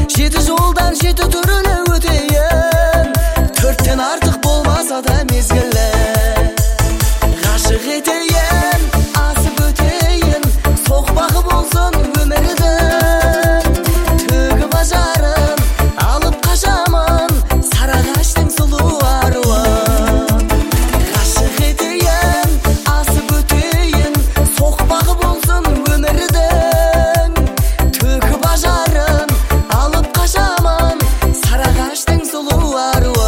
жеті жолдан жеті түріне өтейін, төрттен артық болмаса да мезгілі. Ғашық етейін, асып өтейін, соқпағы болсын өмірдің. Төгіп ажарын алып қашамын, сарағаштың сұлу аруын. Ғашық етейін, асып өтейін, соқпағы болсын өмірдің. Төгіп ажарын алып қашамын, сарағаштың сұлу аруын.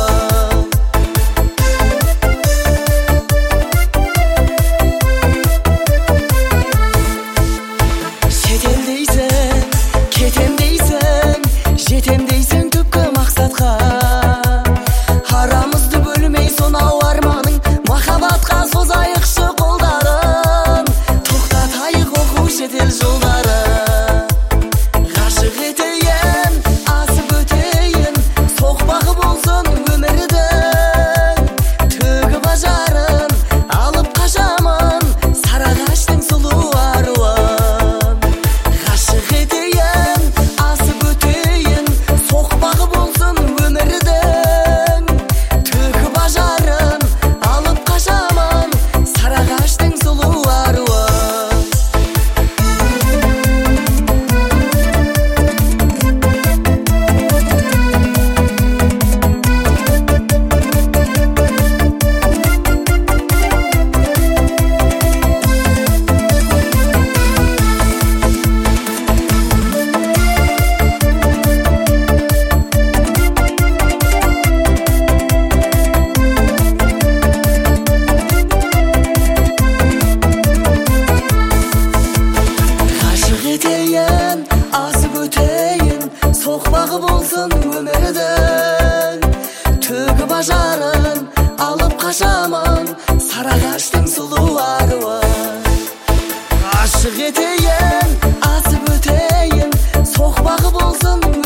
Кетем дейсің, жетем дейсің түпкі мақсатқа. Арамызды бөлмей сонау арманың, махаббатқа созайықшы қолдарын. Тоқтатайық оқу шетел жолдарын. Ғашық етейін, асып өтейін, соқпағы болсын өмірдің. Төгіп ажарын алып қашамын, сарағаштың сұлу аруын. Ғашық етейін, асып өтейін, соқпағы болсын өмірдің. Төгіп ажарын алып қашамын, сарағаштың сұлу аруын. Етейін, асып өтейін, соқпағы болсын өмірдің. Төгіп ажарын алып қашамын, сарағаштың сұлу аруын. Ғашық етейін, асып өтейін, соқпағы болсын